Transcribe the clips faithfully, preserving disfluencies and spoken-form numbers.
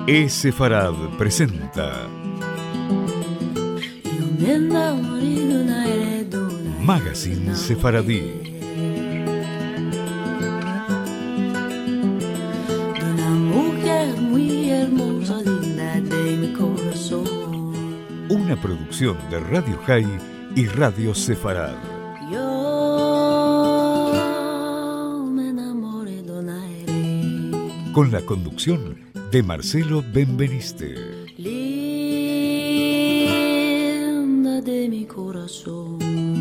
E-Sefarad presenta Magazine Sefaradí. Una producción de Radio High y Radio Sefarad. Con la conducción de Marcelo Benveniste. Linda de mi corazón.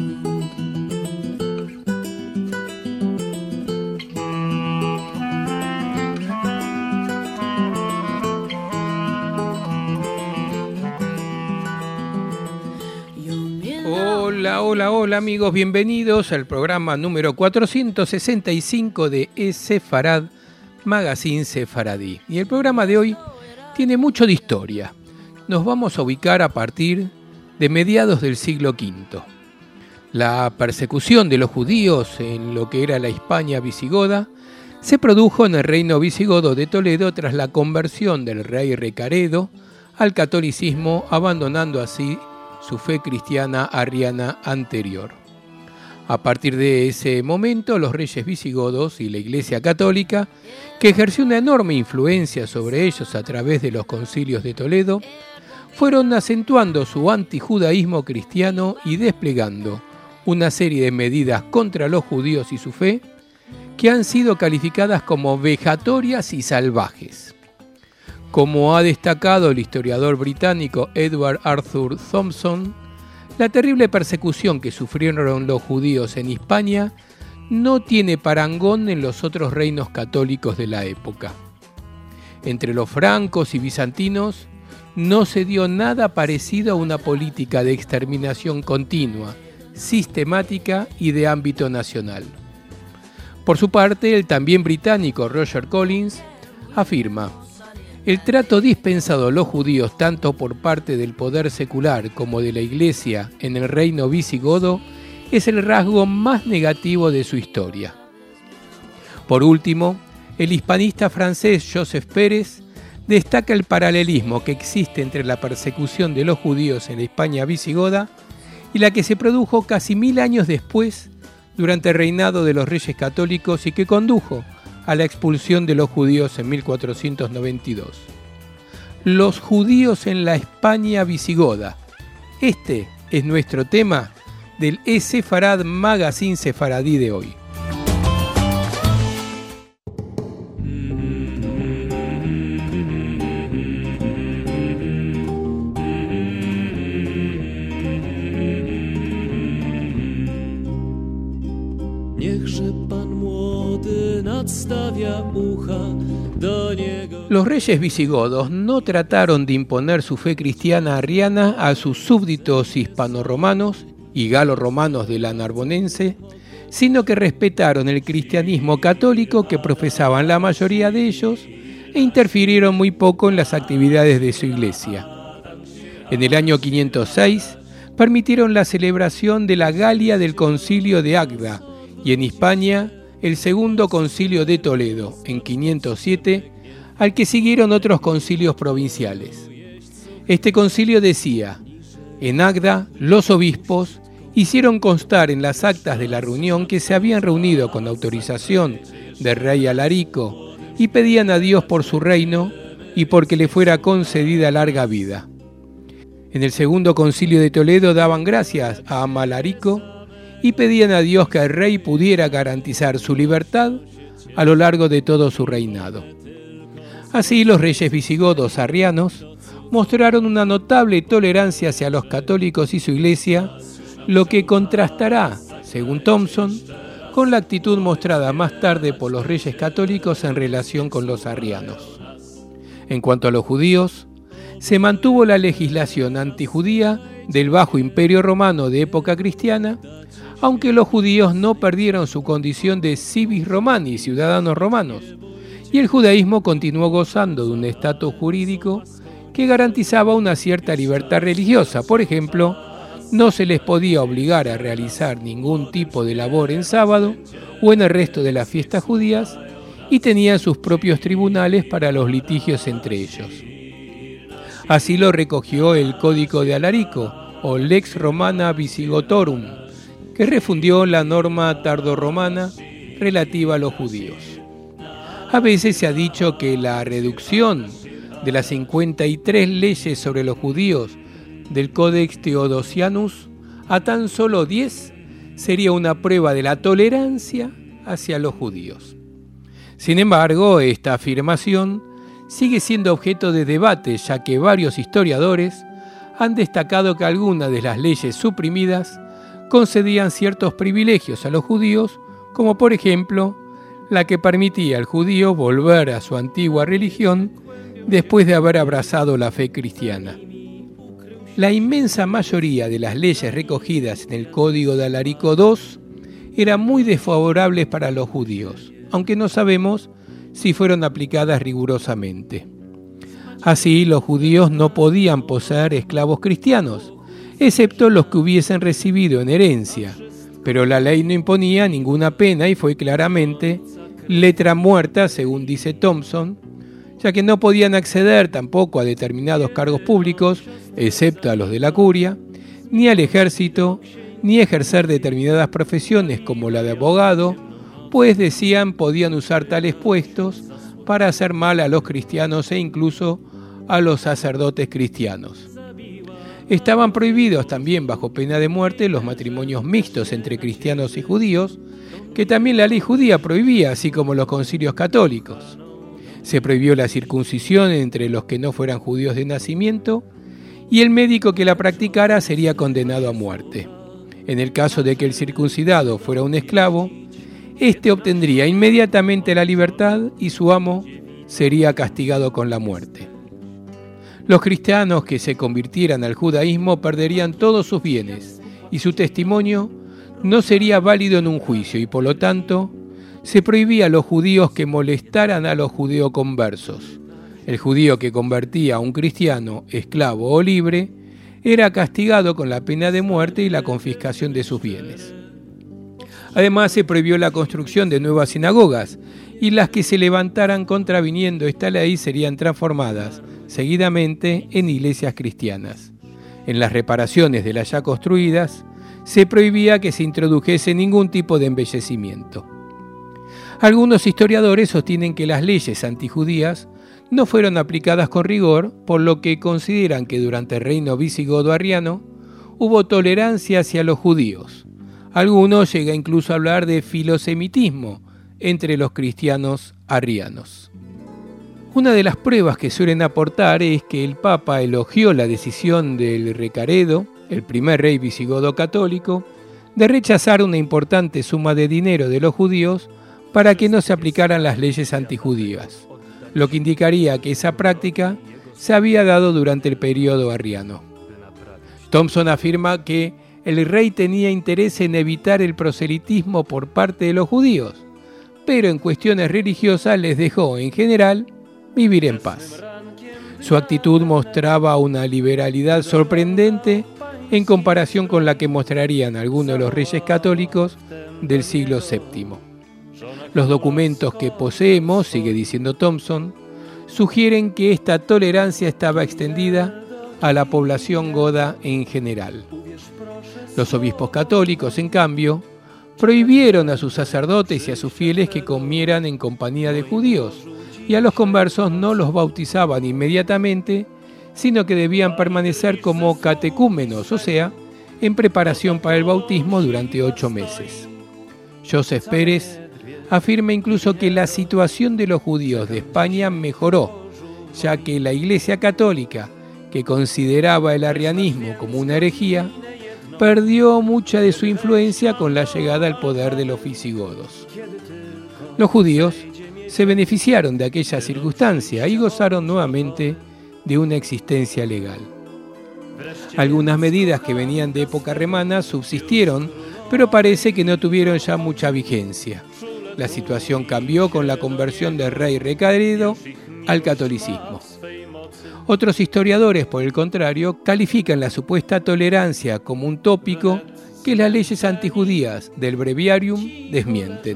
Hola, hola, hola amigos, bienvenidos al programa número cuatrocientos sesenta y cinco de E-Sefarad, Magazine Sefaradí. Y el programa de hoy tiene mucho de historia. Nos vamos a ubicar a partir de mediados del siglo quinto. La persecución de los judíos en lo que era la Hispania visigoda se produjo en el reino visigodo de Toledo tras la conversión del rey Recaredo al catolicismo, abandonando así su fe cristiana arriana anterior. A partir de ese momento, los reyes visigodos y la Iglesia Católica, que ejerció una enorme influencia sobre ellos a través de los concilios de Toledo, fueron acentuando su antijudaísmo cristiano y desplegando una serie de medidas contra los judíos y su fe que han sido calificadas como vejatorias y salvajes. Como ha destacado el historiador británico Edward Arthur Thompson, la terrible persecución que sufrieron los judíos en Hispania no tiene parangón en los otros reinos católicos de la época. Entre los francos y bizantinos no se dio nada parecido a una política de exterminación continua, sistemática y de ámbito nacional. Por su parte, el también británico Roger Collins afirma: el trato dispensado a los judíos tanto por parte del poder secular como de la Iglesia en el reino visigodo es el rasgo más negativo de su historia. Por último, el hispanista francés Joseph Pérez destaca el paralelismo que existe entre la persecución de los judíos en la Hispania visigoda y la que se produjo casi mil años después durante el reinado de los reyes católicos y que condujo a la expulsión de los judíos en mil cuatrocientos noventa y dos. Los judíos en la Hispania visigoda. Este es nuestro tema del E-Sefarad Magazine Sefaradí de hoy. Los reyes visigodos no trataron de imponer su fe cristiana arriana a sus súbditos hispano-romanos y galo-romanos de la Narbonense, sino que respetaron el cristianismo católico que profesaban la mayoría de ellos e interfirieron muy poco en las actividades de su iglesia. En el año quinientos seis permitieron la celebración de la Galia del Concilio de Agda y en Hispania el segundo concilio de Toledo, en quinientos siete, al que siguieron otros concilios provinciales. Este concilio decía: en Agda, los obispos hicieron constar en las actas de la reunión que se habían reunido con autorización del rey Alarico y pedían a Dios por su reino y porque le fuera concedida larga vida. En el segundo concilio de Toledo daban gracias a Amalarico y pedían a Dios que el rey pudiera garantizar su libertad a lo largo de todo su reinado. Así, los reyes visigodos arrianos mostraron una notable tolerancia hacia los católicos y su iglesia, lo que contrastará, según Thompson, con la actitud mostrada más tarde por los reyes católicos en relación con los arrianos. En cuanto a los judíos, se mantuvo la legislación antijudía del Bajo Imperio Romano de época cristiana, aunque los judíos no perdieron su condición de civis romani, ciudadanos romanos, y el judaísmo continuó gozando de un estatus jurídico que garantizaba una cierta libertad religiosa. Por ejemplo, no se les podía obligar a realizar ningún tipo de labor en sábado o en el resto de las fiestas judías, y tenían sus propios tribunales para los litigios entre ellos. Así lo recogió el Código de Alarico, o Lex Romana Visigotorum, que refundió la norma tardorromana relativa a los judíos. A veces se ha dicho que la reducción de las cincuenta y tres leyes sobre los judíos del Codex Theodosianus a tan solo diez sería una prueba de la tolerancia hacia los judíos. Sin embargo, esta afirmación sigue siendo objeto de debate, ya que varios historiadores han destacado que algunas de las leyes suprimidas concedían ciertos privilegios a los judíos, como por ejemplo la que permitía al judío volver a su antigua religión después de haber abrazado la fe cristiana. La inmensa mayoría de las leyes recogidas en el Código de Alarico segundo eran muy desfavorables para los judíos, aunque no sabemos si fueron aplicadas rigurosamente. Así, los judíos no podían poseer esclavos cristianos, excepto los que hubiesen recibido en herencia, pero la ley no imponía ninguna pena y fue claramente letra muerta, según dice Thompson, ya que no podían acceder tampoco a determinados cargos públicos, excepto a los de la curia, ni al ejército, ni ejercer determinadas profesiones como la de abogado, pues decían podían usar tales puestos para hacer mal a los cristianos e incluso a los sacerdotes cristianos. Estaban prohibidos también bajo pena de muerte los matrimonios mixtos entre cristianos y judíos, que también la ley judía prohibía, así como los concilios católicos. Se prohibió la circuncisión entre los que no fueran judíos de nacimiento y el médico que la practicara sería condenado a muerte. En el caso de que el circuncidado fuera un esclavo, éste obtendría inmediatamente la libertad y su amo sería castigado con la muerte. Los cristianos que se convirtieran al judaísmo perderían todos sus bienes y su testimonio no sería válido en un juicio y por lo tanto se prohibía a los judíos que molestaran a los judeoconversos. El judío que convertía a un cristiano, esclavo o libre, era castigado con la pena de muerte y la confiscación de sus bienes. Además, se prohibió la construcción de nuevas sinagogas y las que se levantaran contraviniendo esta ley serían transformadas seguidamente en iglesias cristianas. En las reparaciones de las ya construidas, se prohibía que se introdujese ningún tipo de embellecimiento. Algunos historiadores sostienen que las leyes antijudías no fueron aplicadas con rigor, por lo que consideran que durante el reino visigodo arriano hubo tolerancia hacia los judíos. Algunos llegan incluso a hablar de filosemitismo entre los cristianos arrianos. Una de las pruebas que suelen aportar es que el Papa elogió la decisión del Recaredo, el primer rey visigodo católico, de rechazar una importante suma de dinero de los judíos para que no se aplicaran las leyes antijudías, lo que indicaría que esa práctica se había dado durante el periodo arriano. Thompson afirma que el rey tenía interés en evitar el proselitismo por parte de los judíos, pero en cuestiones religiosas les dejó, en general, vivir en paz. Su actitud mostraba una liberalidad sorprendente en comparación con la que mostrarían algunos de los reyes católicos del siglo séptimo. Los documentos que poseemos, sigue diciendo Thompson, sugieren que esta tolerancia estaba extendida a la población goda en general. Los obispos católicos, en cambio, prohibieron a sus sacerdotes y a sus fieles que comieran en compañía de judíos, y a los conversos no los bautizaban inmediatamente, sino que debían permanecer como catecúmenos, o sea, en preparación para el bautismo durante ocho meses. Joseph Pérez afirma incluso que la situación de los judíos de España mejoró, ya que la Iglesia Católica, que consideraba el arrianismo como una herejía, perdió mucha de su influencia con la llegada al poder de los visigodos. Los judíos se beneficiaron de aquella circunstancia y gozaron nuevamente de una existencia legal. Algunas medidas que venían de época romana subsistieron, pero parece que no tuvieron ya mucha vigencia. La situación cambió con la conversión del rey Recaredo al catolicismo. Otros historiadores, por el contrario, califican la supuesta tolerancia como un tópico que las leyes antijudías del Breviarium desmienten.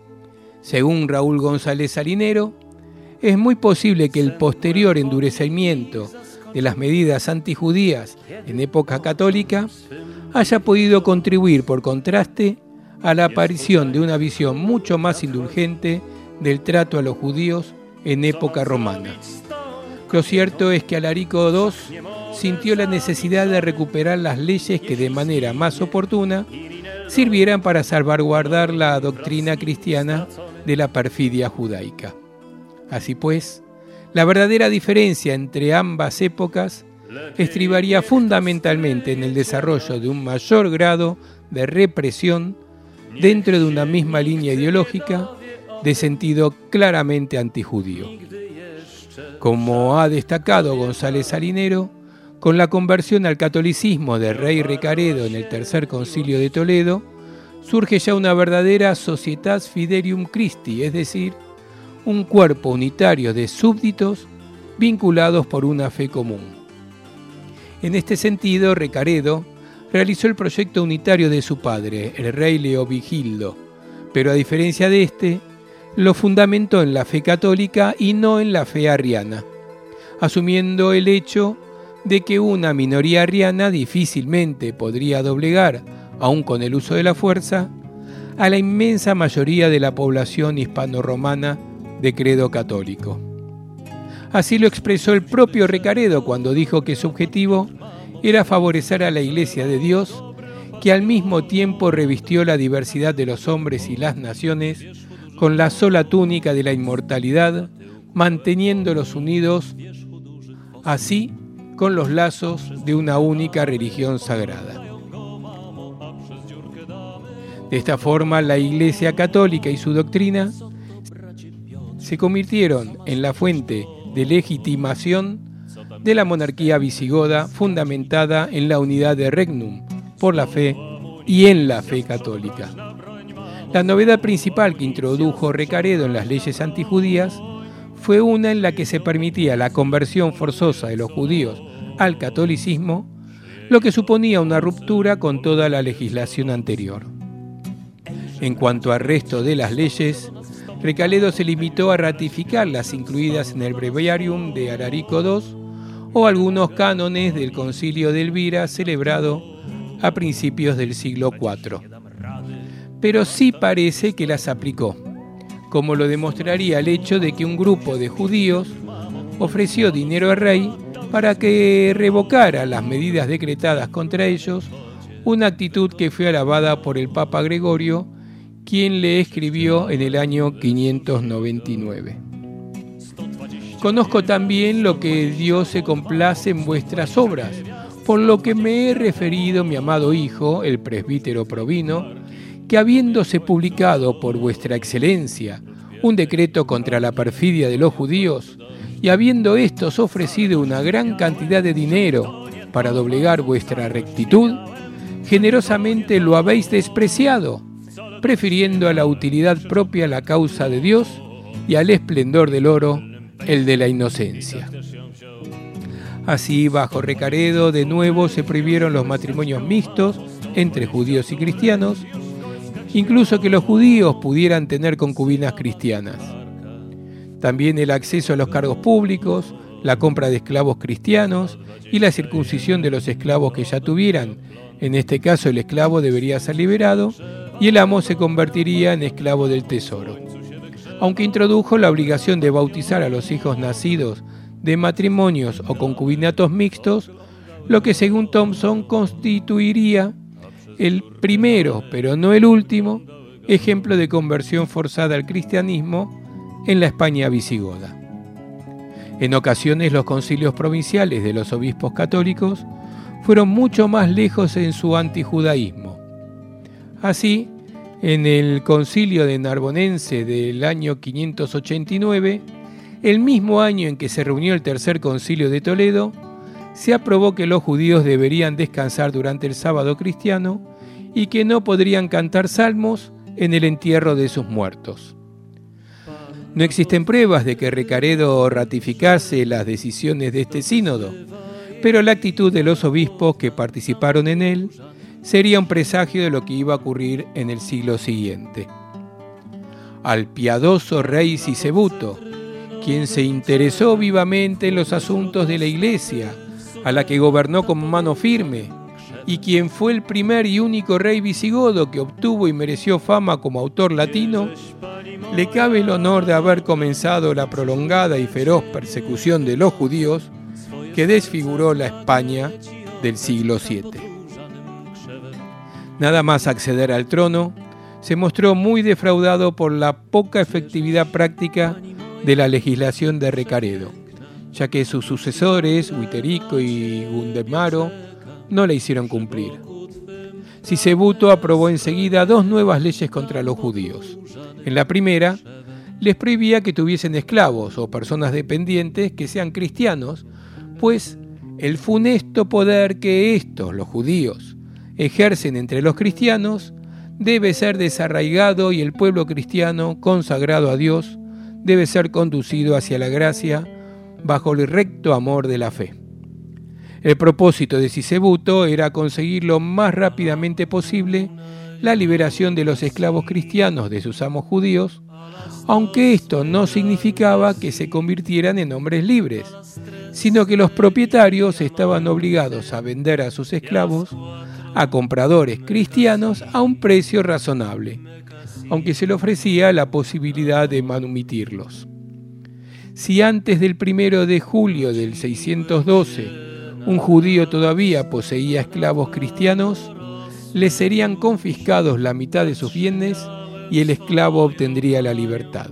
Según Raúl González Salinero, es muy posible que el posterior endurecimiento de las medidas antijudías en época católica, haya podido contribuir por contraste a la aparición de una visión mucho más indulgente del trato a los judíos en época romana. Lo cierto es que Alarico segundo sintió la necesidad de recuperar las leyes que de manera más oportuna sirvieran para salvaguardar la doctrina cristiana de la perfidia judaica. Así pues, la verdadera diferencia entre ambas épocas estribaría fundamentalmente en el desarrollo de un mayor grado de represión dentro de una misma línea ideológica de sentido claramente antijudío. Como ha destacado González Salinero, con la conversión al catolicismo del rey Recaredo en el Tercer Concilio de Toledo, surge ya una verdadera Societas Fidelium Christi, es decir, un cuerpo unitario de súbditos vinculados por una fe común. En este sentido, Recaredo realizó el proyecto unitario de su padre, el rey Leovigildo, pero a diferencia de este, lo fundamentó en la fe católica y no en la fe arriana, asumiendo el hecho de que una minoría arriana difícilmente podría doblegar, aun con el uso de la fuerza, a la inmensa mayoría de la población hispano-romana de credo católico. Así lo expresó el propio Recaredo cuando dijo que su objetivo era favorecer a la Iglesia de Dios, que al mismo tiempo revistió la diversidad de los hombres y las naciones con la sola túnica de la inmortalidad, manteniéndolos unidos así con los lazos de una única religión sagrada. De esta forma, la Iglesia católica y su doctrina se convirtieron en la fuente de legitimación de la monarquía visigoda fundamentada en la unidad de regnum por la fe y en la fe católica. La novedad principal que introdujo Recaredo en las leyes antijudías fue una en la que se permitía la conversión forzosa de los judíos al catolicismo, lo que suponía una ruptura con toda la legislación anterior. En cuanto al resto de las leyes, Recaredo se limitó a ratificar las incluidas en el Breviarium de Alarico segundo o algunos cánones del Concilio de Elvira celebrado a principios del siglo cuarto. Pero sí parece que las aplicó, como lo demostraría el hecho de que un grupo de judíos ofreció dinero al rey para que revocara las medidas decretadas contra ellos, una actitud que fue alabada por el Papa Gregorio, quien le escribió en el año quinientos noventa y nueve. Conozco también lo que Dios se complace en vuestras obras, por lo que me he referido, mi amado hijo, el presbítero Provino, que habiéndose publicado por vuestra excelencia un decreto contra la perfidia de los judíos, y habiendo éstos ofrecido una gran cantidad de dinero para doblegar vuestra rectitud, generosamente lo habéis despreciado, prefiriendo a la utilidad propia la causa de Dios y al esplendor del oro el de la inocencia. Así, bajo Recaredo, de nuevo se prohibieron los matrimonios mixtos entre judíos y cristianos, incluso que los judíos pudieran tener concubinas cristianas. También el acceso a los cargos públicos, la compra de esclavos cristianos y la circuncisión de los esclavos que ya tuvieran. En este caso, el esclavo debería ser liberado y el amo se convertiría en esclavo del tesoro. Aunque introdujo la obligación de bautizar a los hijos nacidos de matrimonios o concubinatos mixtos, lo que según Thompson constituiría el primero, pero no el último, ejemplo de conversión forzada al cristianismo en la España visigoda. En ocasiones los concilios provinciales de los obispos católicos fueron mucho más lejos en su antijudaísmo. Así, en el concilio de Narbonense del año quinientos ochenta y nueve, el mismo año en que se reunió el Tercer Concilio de Toledo, se aprobó que los judíos deberían descansar durante el sábado cristiano y que no podrían cantar salmos en el entierro de sus muertos. No existen pruebas de que Recaredo ratificase las decisiones de este sínodo, pero la actitud de los obispos que participaron en él sería un presagio de lo que iba a ocurrir en el siglo siguiente. Al piadoso rey Sisebuto, quien se interesó vivamente en los asuntos de la Iglesia, a la que gobernó con mano firme, y quien fue el primer y único rey visigodo que obtuvo y mereció fama como autor latino, le cabe el honor de haber comenzado la prolongada y feroz persecución de los judíos que desfiguró la España del siglo siete. Nada más acceder al trono, se mostró muy defraudado por la poca efectividad práctica de la legislación de Recaredo, ya que sus sucesores, Witherico y Gundemaro, no la hicieron cumplir. Sisebuto aprobó enseguida dos nuevas leyes contra los judíos. En la primera, les prohibía que tuviesen esclavos o personas dependientes que sean cristianos, pues el funesto poder que estos, los judíos, ejercen entre los cristianos debe ser desarraigado y el pueblo cristiano, consagrado a Dios, debe ser conducido hacia la gracia bajo el recto amor de la fe. El propósito de Sisebuto era conseguir lo más rápidamente posible la liberación de los esclavos cristianos de sus amos judíos, aunque esto no significaba que se convirtieran en hombres libres, sino que los propietarios estaban obligados a vender a sus esclavos a compradores cristianos a un precio razonable, aunque se le ofrecía la posibilidad de manumitirlos. Si antes del primero de julio del seiscientos doce un judío todavía poseía esclavos cristianos, le serían confiscados la mitad de sus bienes y el esclavo obtendría la libertad.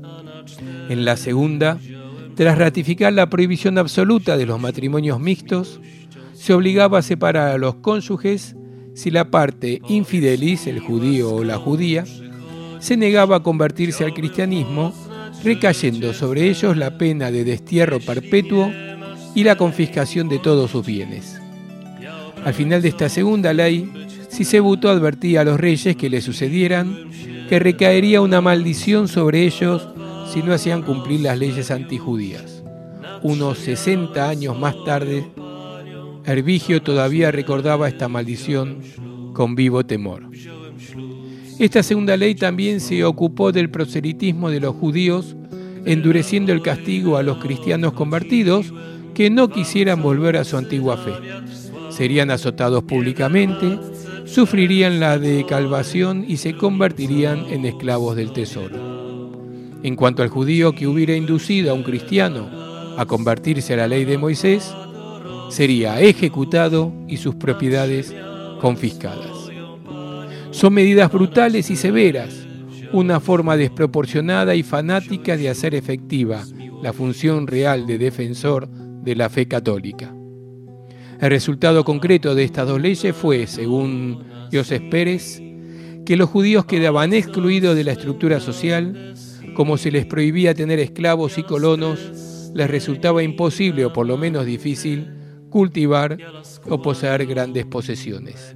En la segunda, tras ratificar la prohibición absoluta de los matrimonios mixtos, se obligaba a separar a los cónyuges si la parte infidelis, el judío o la judía, se negaba a convertirse al cristianismo, recayendo sobre ellos la pena de destierro perpetuo y la confiscación de todos sus bienes. Al final de esta segunda ley, Sisebuto advertía a los reyes que le sucedieran que recaería una maldición sobre ellos si no hacían cumplir las leyes antijudías. Unos sesenta años más tarde, Hervigio todavía recordaba esta maldición con vivo temor. Esta segunda ley también se ocupó del proselitismo de los judíos, endureciendo el castigo a los cristianos convertidos que no quisieran volver a su antigua fe. Serían azotados públicamente, sufrirían la decalvación y se convertirían en esclavos del tesoro. En cuanto al judío que hubiera inducido a un cristiano a convertirse a la ley de Moisés, sería ejecutado y sus propiedades confiscadas. Son medidas brutales y severas, una forma desproporcionada y fanática de hacer efectiva la función real de defensor de la fe católica. El resultado concreto de estas dos leyes fue, según Joseph Pérez, que los judíos quedaban excluidos de la estructura social, como se les prohibía tener esclavos y colonos, les resultaba imposible o por lo menos difícil cultivar o poseer grandes posesiones.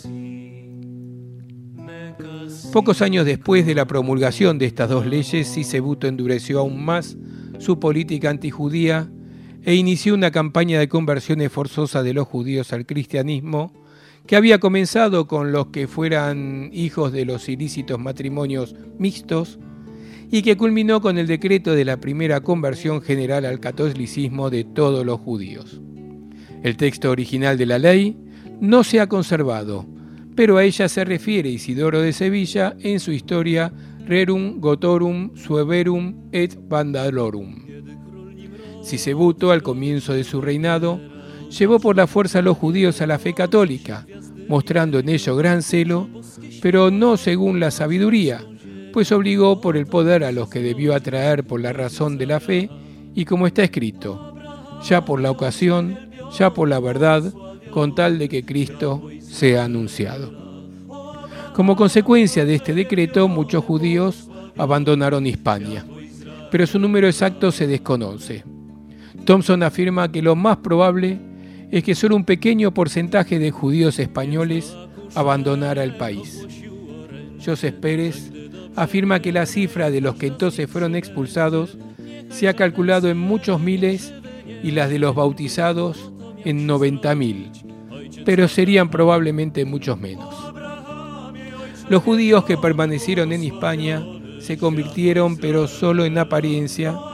Pocos años después de la promulgación de estas dos leyes, Sisebuto endureció aún más su política antijudía e inició una campaña de conversiones forzosas de los judíos al cristianismo, que había comenzado con los que fueran hijos de los ilícitos matrimonios mixtos y que culminó con el decreto de la primera conversión general al catolicismo de todos los judíos. El texto original de la ley no se ha conservado, pero a ella se refiere Isidoro de Sevilla en su historia Rerum Gotorum Sueverum et Vandalorum. Sisebuto, al comienzo de su reinado, llevó por la fuerza a los judíos a la fe católica, mostrando en ello gran celo, pero no según la sabiduría, pues obligó por el poder a los que debió atraer por la razón de la fe, y como está escrito, ya por la ocasión, ya por la verdad, con tal de que Cristo sea anunciado. Como consecuencia de este decreto, muchos judíos abandonaron Hispania, pero su número exacto se desconoce. Thompson afirma que lo más probable es que solo un pequeño porcentaje de judíos españoles abandonara el país. Joseph Pérez afirma que la cifra de los que entonces fueron expulsados se ha calculado en muchos miles y las de los bautizados en noventa mil, pero serían probablemente muchos menos. Los judíos que permanecieron en Hispania se convirtieron, pero solo en apariencia,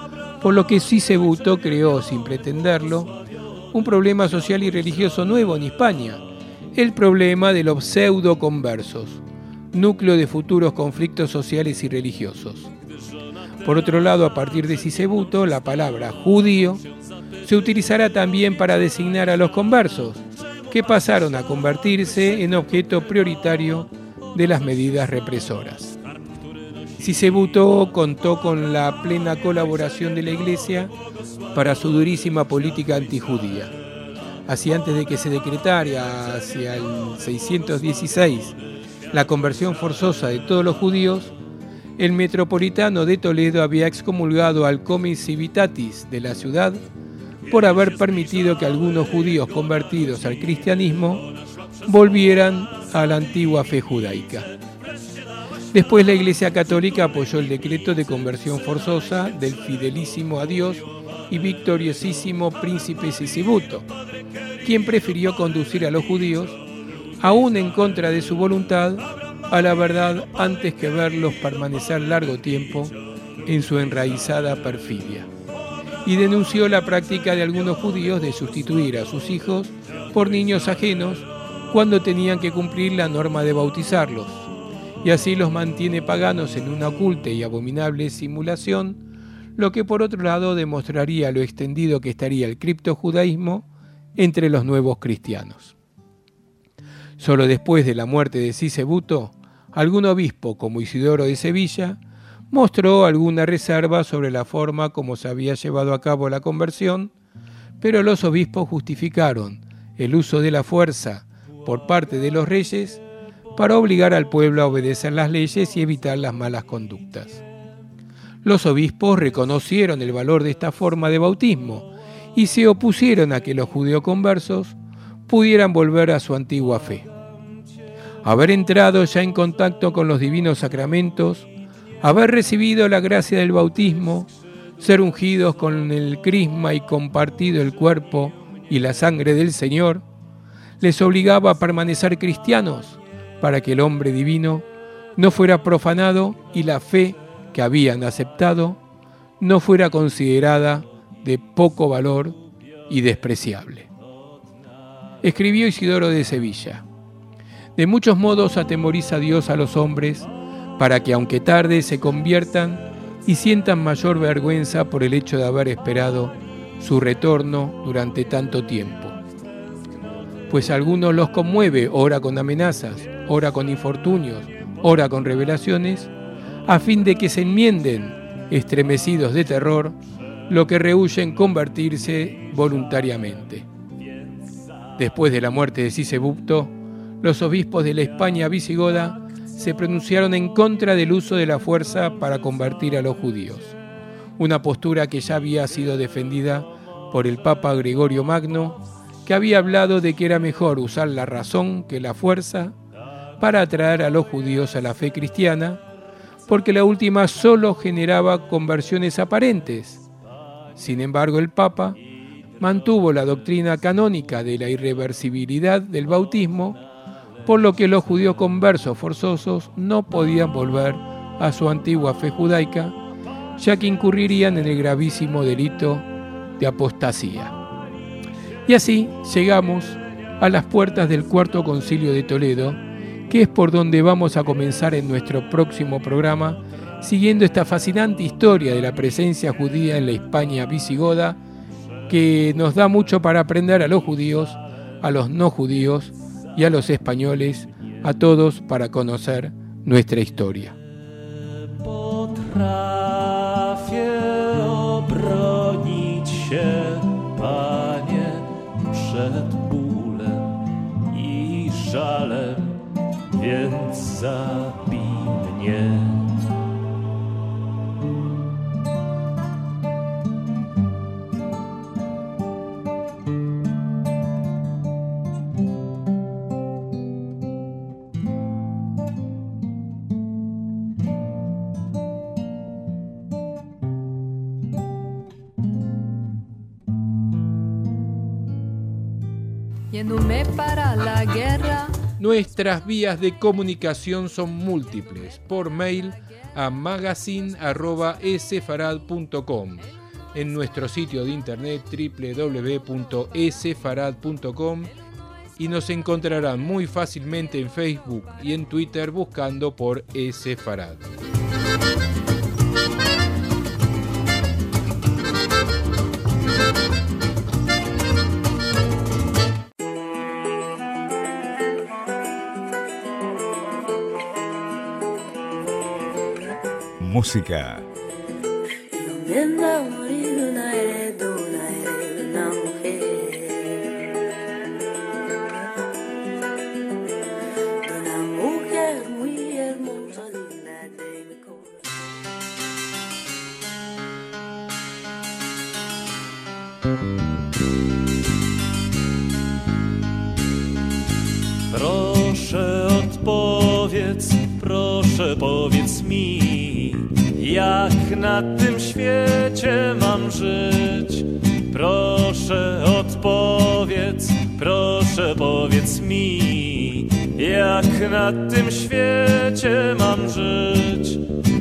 por lo que Sisebuto creó, sin pretenderlo, un problema social y religioso nuevo en Hispania, el problema de los pseudo-conversos, núcleo de futuros conflictos sociales y religiosos. Por otro lado, a partir de Sisebuto, la palabra judío se utilizará también para designar a los conversos, que pasaron a convertirse en objeto prioritario de las medidas represoras. Sisebuto contó con la plena colaboración de la Iglesia para su durísima política antijudía. Así, antes de que se decretara hacia el seiscientos dieciséis la conversión forzosa de todos los judíos, el metropolitano de Toledo había excomulgado al comes civitatis de la ciudad por haber permitido que algunos judíos convertidos al cristianismo volvieran a la antigua fe judaica. Después la Iglesia Católica apoyó el decreto de conversión forzosa del fidelísimo a Dios y victoriosísimo príncipe Sisebuto, quien prefirió conducir a los judíos, aún en contra de su voluntad, a la verdad antes que verlos permanecer largo tiempo en su enraizada perfidia. Y denunció la práctica de algunos judíos de sustituir a sus hijos por niños ajenos cuando tenían que cumplir la norma de bautizarlos, y así los mantiene paganos en una oculta y abominable simulación, lo que por otro lado demostraría lo extendido que estaría el criptojudaísmo entre los nuevos cristianos. Solo después de la muerte de Sisebuto, algún obispo como Isidoro de Sevilla mostró alguna reserva sobre la forma como se había llevado a cabo la conversión, pero los obispos justificaron el uso de la fuerza por parte de los reyes para obligar al pueblo a obedecer las leyes y evitar las malas conductas. Los obispos reconocieron el valor de esta forma de bautismo y se opusieron a que los judeoconversos pudieran volver a su antigua fe. Haber entrado ya en contacto con los divinos sacramentos, haber recibido la gracia del bautismo, ser ungidos con el crisma y compartido el cuerpo y la sangre del Señor, les obligaba a permanecer cristianos para que el hombre divino no fuera profanado y la fe que habían aceptado no fuera considerada de poco valor y despreciable. Escribió Isidoro de Sevilla: de muchos modos atemoriza Dios a los hombres para que, aunque tarde, se conviertan y sientan mayor vergüenza por el hecho de haber esperado su retorno durante tanto tiempo. Pues a algunos los conmueve, ora con amenazas, ora con infortunios, ora con revelaciones, a fin de que se enmienden, estremecidos de terror, lo que rehúyen convertirse voluntariamente. Después de la muerte de Sisebuto, los obispos de la España visigoda se pronunciaron en contra del uso de la fuerza para convertir a los judíos, una postura que ya había sido defendida por el Papa Gregorio Magno, que había hablado de que era mejor usar la razón que la fuerza para atraer a los judíos a la fe cristiana, porque la última solo generaba conversiones aparentes. Sin embargo, el Papa mantuvo la doctrina canónica de la irreversibilidad del bautismo, por lo que los judíos conversos forzosos no podían volver a su antigua fe judaica, ya que incurrirían en el gravísimo delito de apostasía. Y así llegamos a las puertas del Cuarto Concilio de Toledo, que es por donde vamos a comenzar en nuestro próximo programa, siguiendo esta fascinante historia de la presencia judía en la Hispania visigoda, que nos da mucho para aprender a los judíos, a los no judíos y a los españoles, a todos para conocer nuestra historia. Potrafię obronić się, Panie, przed bólem i żalem, więc zabij mnie. Yéndome para la guerra. Nuestras vías de comunicación son múltiples. Por mail a magazine arroba e sefarad punto com, en nuestro sitio de internet doble u doble u doble u punto e sefarad punto com y nos encontrarán muy fácilmente en Facebook y en Twitter buscando por eSefarad. Música. Proszę odpowiedz, proszę powiedz mi, jak na tym świecie mam żyć. Proszę odpowiedz, proszę powiedz mi, jak na tym świecie mam żyć.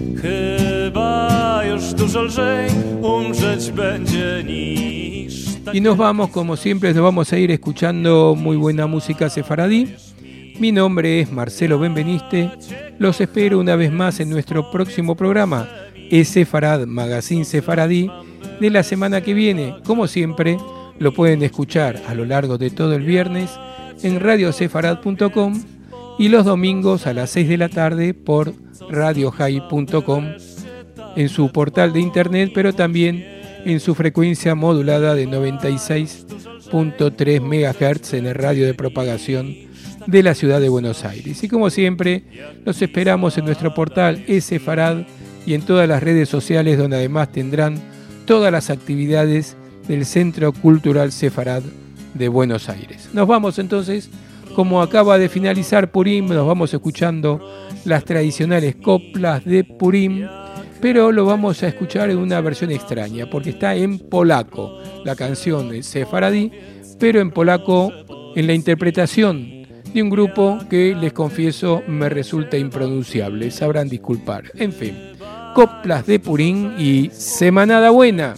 Chyba już dużo lżej umrzeć będzie niż... Y nos vamos, como siempre, nos vamos a ir escuchando muy buena música sefaradí. Mi nombre es Marcelo Benveniste. Los espero una vez más en nuestro próximo programa, eSefarad Magazine Sefaradí, de la semana que viene. Como siempre, lo pueden escuchar a lo largo de todo el viernes en radio sefarad punto com y los domingos a las seis de la tarde por radio jai punto com en su portal de internet, pero también en su frecuencia modulada de noventa y seis punto tres megahertz en el radio de propagación de la ciudad de Buenos Aires. Y como siempre, los esperamos en nuestro portal eSefarad y en todas las redes sociales, donde además tendrán todas las actividades del Centro Cultural Sefarad de Buenos Aires. Nos vamos entonces, como acaba de finalizar Purim, nos vamos escuchando las tradicionales coplas de Purim, pero lo vamos a escuchar en una versión extraña, porque está en polaco, la canción de sefaradí, pero en polaco, en la interpretación de un grupo que, les confieso, me resulta impronunciable, sabrán disculpar. En fin, coplas de Purim y Semanada Buena.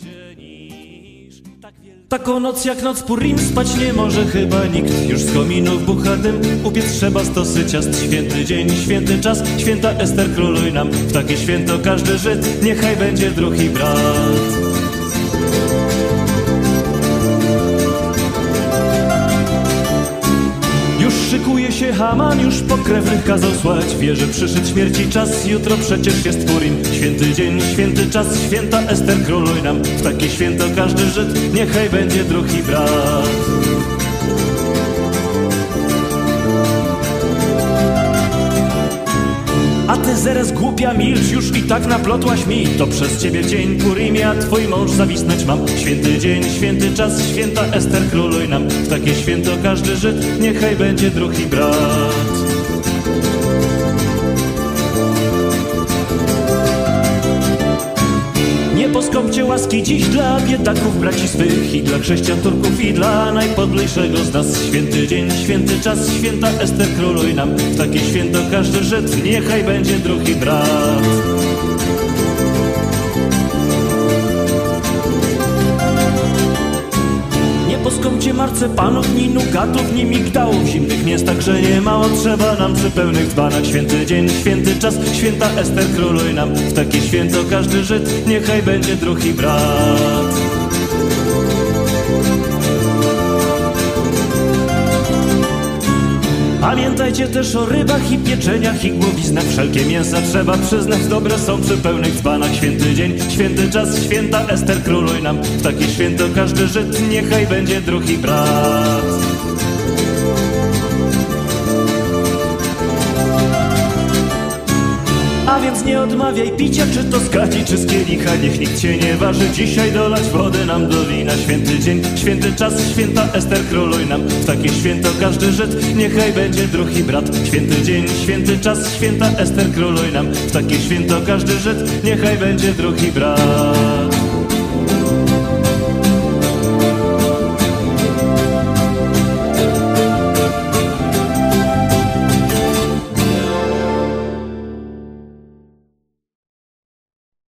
Taką noc jak noc Purim spać nie może chyba nikt. Już z kominów bucha dym, upiec trzeba stosy ciast. Święty dzień, święty czas, święta Ester króluj nam. W takie święto każdy Żyd, niechaj będzie druh i brat. Już szykuje się Haman, już pokrewnych kazał słać. Wie, że przyszedł śmierci czas, jutro przecież jest Purim. Święty dzień, święty czas, święta Ester króluj nam. W takie święto każdy Żyd, niechaj będzie druh i brat. A ty zaraz głupia milcz, już i tak naplotłaś mi. To przez ciebie dzień Purimia, twój mąż zawisnąć mam. Święty dzień, święty czas, święta Ester króluj nam. W takie święto każdy Żyd, niechaj będzie druh i brat. Nie poskąpcie łaski dziś dla biedaków braci swych i dla chrześcijan Turków i dla najpodlejszego z nas. Święty dzień, święty czas, święta Ester króluj nam. W takie święto każdy Żyd, niechaj będzie druh i brat. Nie poskąpcie marcepanów, ni nugatów, ni migdałów. Zimnych miast także nie mało, trzeba nam przy pełnych dzbanach. Święty dzień, święty czas, święta Ester króluj nam. W takie święto każdy Żyd, niechaj będzie druh i brat. Pamiętajcie też o rybach i pieczeniach i głowiznach. Wszelkie mięsa trzeba przyznać, dobre są przy pełnych dzbanach. Święty dzień, święty czas, święta Ester króluj nam. W takie święto każdy Żyd, niechaj będzie druh i brat. A więc nie odmawiaj picia, czy to z gaci, czy z kielicha. Niech nikt cię nie waży, dzisiaj dolać wody nam do wina. Święty dzień, święty czas, święta Ester króluj nam. W takie święto każdy Żyd, niechaj będzie druh i brat. Święty dzień, święty czas, święta Ester króluj nam. W takie święto każdy Żyd, niechaj będzie druh i brat.